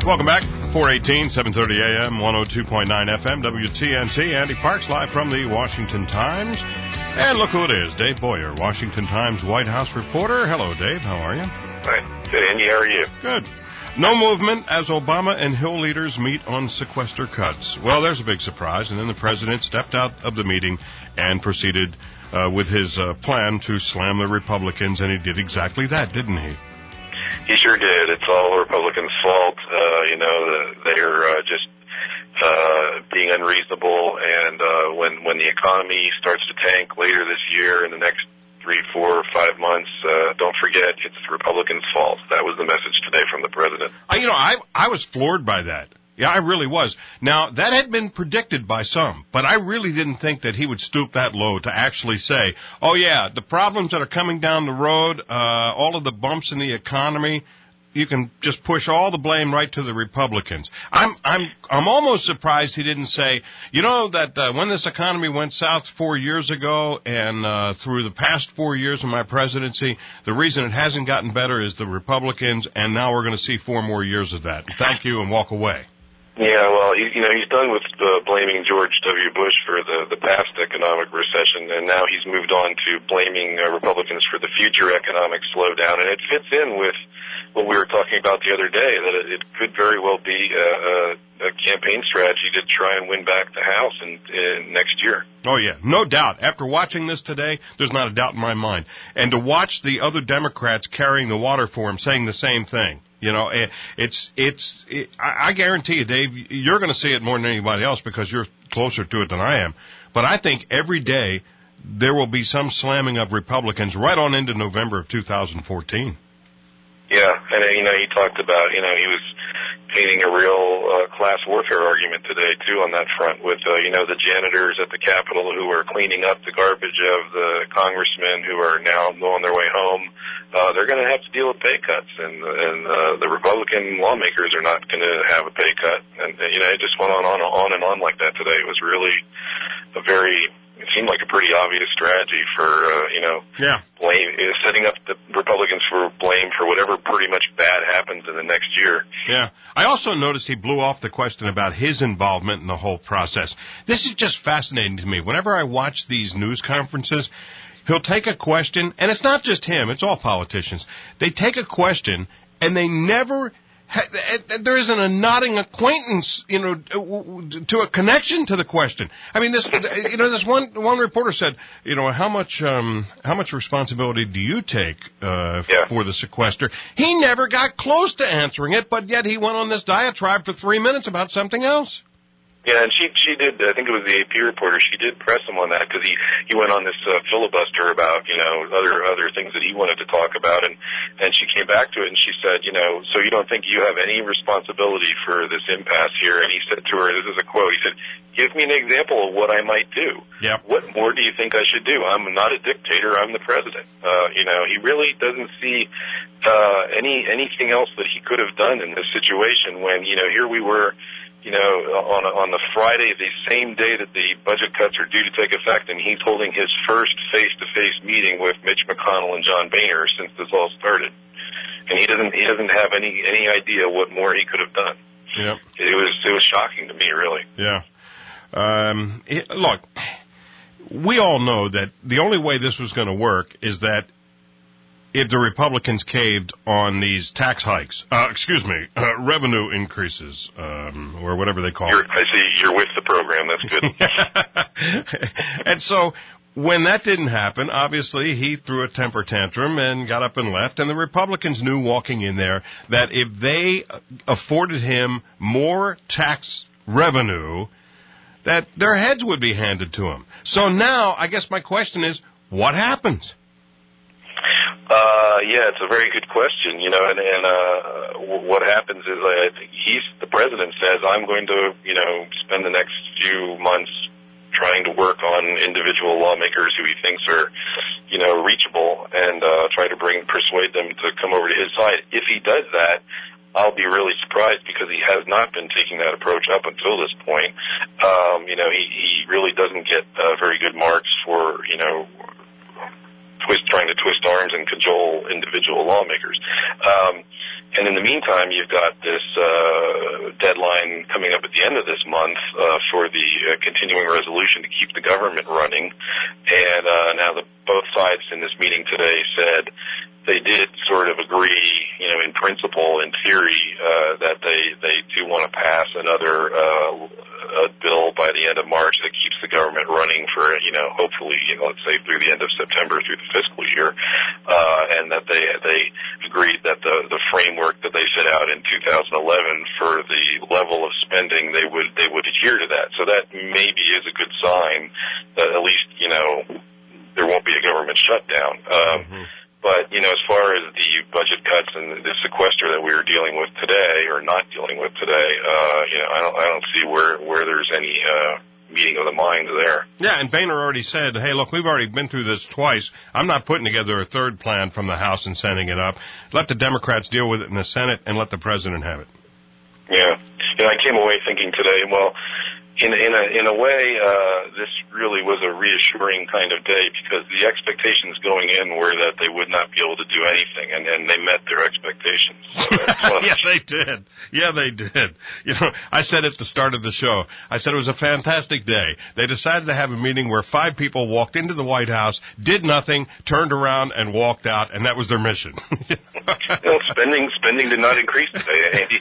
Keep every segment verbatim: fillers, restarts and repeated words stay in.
Welcome back. four eighteen, seven thirty a m, one oh two point nine F M, W T N T. Andy Parks live from the Washington Times. And look who it is, Dave Boyer, Washington Times White House reporter. Hello, Dave. How are you? Hi. Good, Andy. How are you? Good. No movement as Obama and Hill leaders meet on sequester cuts. Well, there's a big surprise, and then the president stepped out of the meeting and proceeded uh, with his uh, plan to slam the Republicans, and he did exactly that, didn't he? He sure did. It's all the Republicans' fault. Uh, you know, they're uh, just uh, being unreasonable, and uh, when when the economy starts to tank later this year in the next three, four, five months, uh, don't forget, it's the Republicans' fault. That was the message today from the president. I, you know, I I was floored by that. Yeah, I really was. Now, that had been predicted by some, but I really didn't think that he would stoop that low to actually say, oh, yeah, the problems that are coming down the road, uh, all of the bumps in the economy, you can just push all the blame right to the Republicans. I'm I'm I'm almost surprised he didn't say, you know, that uh, when this economy went south four years ago and uh, through the past four years of my presidency, the reason it hasn't gotten better is the Republicans, and now we're going to see four more years of that. Thank you, and walk away. Yeah, well, he, you know, he's done with uh, blaming George W. Bush for the, the past economic recession, and now he's moved on to blaming uh, Republicans for the future economic slowdown, and it fits in with what we were talking about the other day, that it, it could very well be a, a, a campaign strategy to try and win back the House in, in next year. Oh, yeah, no doubt. After watching this today, there's not a doubt in my mind. And to watch the other Democrats carrying the water for him saying the same thing. You know, it's, it's, it, I guarantee you, Dave, you're going to see it more than anybody else because you're closer to it than I am. But I think every day there will be some slamming of Republicans right on into November of two thousand fourteen. Yeah, and, you know, he talked about, you know, he was painting a real uh, class warfare argument today, too, on that front with, uh, you know, the janitors at the Capitol who are cleaning up the garbage of the congressmen who are now on their way home. Uh, they're going to have to deal with pay cuts, and, and uh, the Republican lawmakers are not going to have a pay cut. And, you know, it just went on, on, on and on like that today. It was really a very... It seemed like a pretty obvious strategy for, uh, you know, yeah. blame, setting up the Republicans for blame for whatever pretty much bad happens in the next year. Yeah. I also noticed he blew off the question about his involvement in the whole process. This is just fascinating to me. Whenever I watch these news conferences, he'll take a question, and it's not just him, it's all politicians. They take a question, and they never... There isn't a nodding acquaintance, you know, to a connection to the question. I mean, this, you know, this one one reporter said, you know, how much um, how much responsibility do you take uh, yeah. for the sequester? He never got close to answering it, but yet he went on this diatribe for three minutes about something else. Yeah, and she she did, I think it was the A P reporter, she did press him on that because he, he went on this uh, filibuster about, you know, other other things that he wanted to talk about, and, and she came back to it and she said, you know, so you don't think you have any responsibility for this impasse here? And he said to her, this is a quote, he said, give me an example of what I might do. Yep. What more do you think I should do? I'm not a dictator, I'm the president. Uh, you know, he really doesn't see uh, any anything else that he could have done in this situation when, you know, here we were, you know, on on the Friday, the same day that the budget cuts are due to take effect, and he's holding his first face-to-face meeting with Mitch McConnell and John Boehner since this all started, and he doesn't he doesn't have any any idea what more he could have done. Yep. It was it was shocking to me, really. Yeah. Um, it, look, we all know that the only way this was going to work is that if the Republicans caved on these tax hikes, uh, excuse me, uh, revenue increases, um, or whatever they call you're, it. I see you're with the program. That's good. And so when that didn't happen, obviously he threw a temper tantrum and got up and left. And the Republicans knew walking in there that if they afforded him more tax revenue, that their heads would be handed to him. So now I guess my question is, what happens? Uh, yeah, it's a very good question, you know, and, and, uh, w- what happens is, I think he's, the president says, I'm going to, you know, spend the next few months trying to work on individual lawmakers who he thinks are, you know, reachable and, uh, try to bring, persuade them to come over to his side. If he does that, I'll be really surprised because he has not been taking that approach up until this point. Um, you know, he, he really doesn't get, uh, very good marks for, you know, twist, trying to twist arms and cajole individual lawmakers. Um, And in the meantime, you've got this uh, deadline coming up at the end of this month uh, for the uh, continuing resolution to keep the government running. And uh, now the, both sides in this meeting today said they did sort of agree, you know, in principle, in theory, uh, that they, they do want to pass another uh, a bill by the end of March that keeps the government running for, you know, hopefully, you know, let's say through the end of September, through the fiscal year, uh, and that they they agreed that the the framework that they set out in two thousand eleven for the level of spending, they would they would adhere to that. So that maybe is a good sign that at least, you know, there won't be a government shutdown. Um, mm-hmm. But, you know, as far as the budget cuts and the sequester that we are dealing with today, or not dealing with today, uh, you know, I don't, I don't see where, where there's any, uh, meeting of the minds there. Yeah, and Boehner already said, hey, look, we've already been through this twice. I'm not putting together a third plan from the House and sending it up. Let the Democrats deal with it in the Senate and let the president have it. Yeah. You know, I came away thinking today, well, In, in a in a way, uh, this really was a reassuring kind of day because the expectations going in were that they would not be able to do anything, and, and they met their expectations. So yeah, they did. Yeah, they did. You know, I said at the start of the show, I said it was a fantastic day. They decided to have a meeting where five people walked into the White House, did nothing, turned around, and walked out, and that was their mission. Well, spending spending did not increase today, Andy.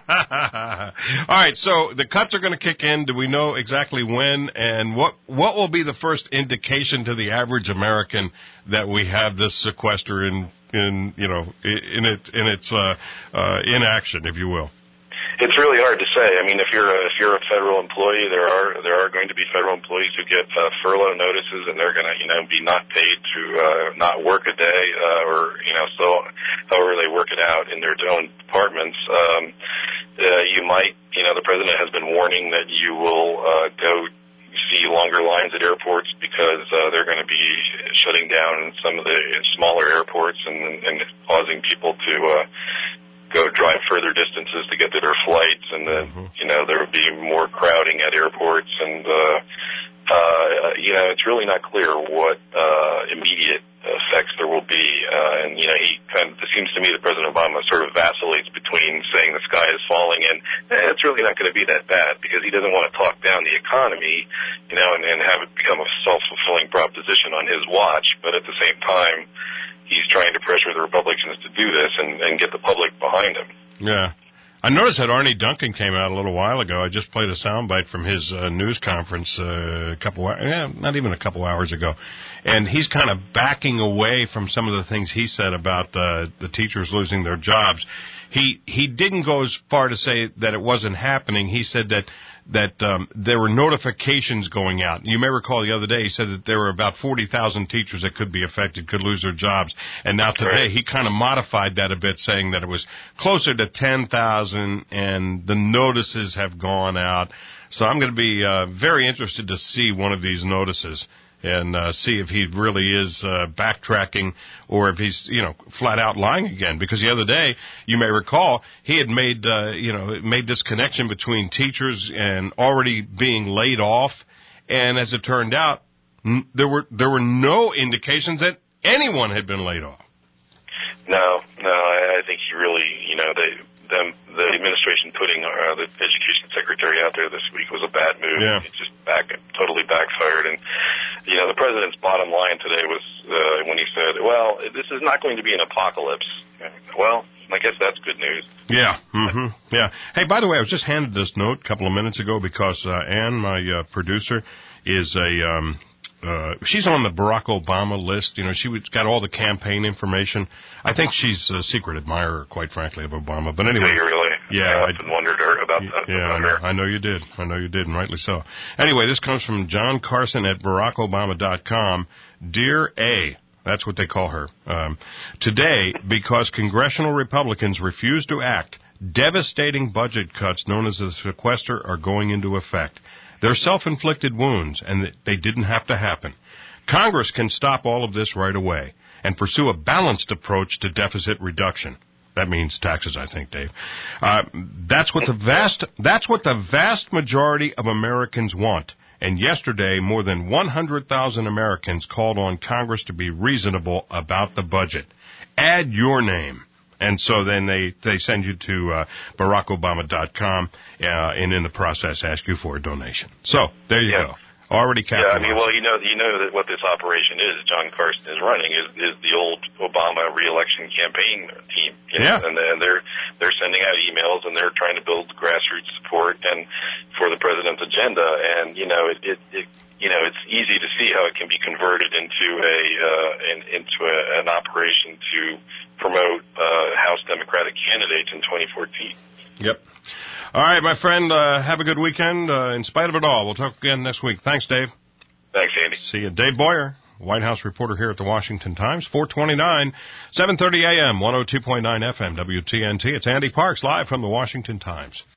All right, so the cuts are going to kick in. Do we know exactly when, and what what will be the first indication to the average American that we have this sequester in in you know in it in its uh, uh, in action, if you will? It's really hard to say. I mean, if you're a, if you're a federal employee, there are there are going to be federal employees who get uh, furlough notices, and they're going to you know be not paid to uh, not work a day, uh, or you know so however they work it out in their own departments. Um, uh, you might you know the president has been warning that you will uh, go see longer lines at airports because uh, they're going to be shutting down some of the smaller airports and, and causing people to. Uh, go drive further distances to get to their flights, and then, mm-hmm. you know, there would be more crowding at airports, and, uh, uh, you know, it's really not clear what, uh, immediate effects there will be, uh, and, you know, he kind of, it seems to me that President Obama sort of vacillates between saying the sky is falling and eh, it's really not going to be that bad because he doesn't want to talk down the economy, you know, and, and have it become a self-fulfilling proposition on his watch, but at the same time, he's trying to pressure the Republicans to do this and, and get the public behind him. Yeah. I noticed that Arnie Duncan came out a little while ago. I just played a soundbite from his uh, news conference uh, a couple, yeah, not even a couple hours ago. And he's kind of backing away from some of the things he said about uh, the teachers losing their jobs. He he didn't go as far to say that it wasn't happening. He said that that um, there were notifications going out. You may recall the other day he said that there were about forty thousand teachers that could be affected, could lose their jobs. And now today right. he kind of modified that a bit, saying that it was closer to ten thousand and the notices have gone out. So I'm going to be uh, very interested to see one of these notices and uh, see if he really is uh, backtracking or if he's, you know, flat out lying again. Because the other day, you may recall, he had made, uh, you know, made this connection between teachers and already being laid off. And as it turned out, n- there were there were no indications that anyone had been laid off. No, no, I, I think he really, you know, they, them, the administration putting uh, the education secretary out there this week was a bad move. Yeah. It just back, totally backfired. And, you know, the president's bottom line today was uh, when he said, well, this is not going to be an apocalypse. Well, I guess that's good news. Yeah. Mm-hmm. Yeah. Hey, by the way, I was just handed this note a couple of minutes ago because uh, Ann, my uh, producer, is a... Um, Uh, she's on the Barack Obama list. You know, she got all the campaign information. I think she's a secret admirer, quite frankly, of Obama. But anyway. Yeah, you really? Yeah. I often I, wondered about that. Yeah, I know, I know you did. I know you did, and rightly so. Anyway, this comes from John Carson at barack obama dot com. Dear A, that's what they call her. Um, today, because congressional Republicans refuse to act, devastating budget cuts known as the sequester are going into effect. They're self-inflicted wounds, and they didn't have to happen. Congress can stop all of this right away and pursue a balanced approach to deficit reduction. That means taxes, I think, Dave. Uh, that's what the vast, that's what the vast majority of Americans want. And yesterday, more than one hundred thousand Americans called on Congress to be reasonable about the budget. Add your name. And so then they, they send you to uh, barack obama dot com uh, and in the process ask you for a donation. So there you yeah. go. Already capitalized. Yeah, I mean, well, you know, you know that what this operation is, John Carson is running, is, is the old Obama reelection campaign team. You know? Yeah. And, and they're they're sending out emails and they're trying to build grassroots support and for the president's agenda. And you know, it, it, it you know, it's easy to see how it can be converted into a uh, in, into a, an operation to promote uh, House Democratic candidates in twenty fourteen. Yep. All right, my friend, uh, have a good weekend. Uh, in spite of it all, we'll talk again next week. Thanks, Dave. Thanks, Andy. See you. Dave Boyer, White House reporter here at the Washington Times, four twenty-nine, seven thirty a.m., one oh two point nine F M, W T N T. It's Andy Parks live from the Washington Times.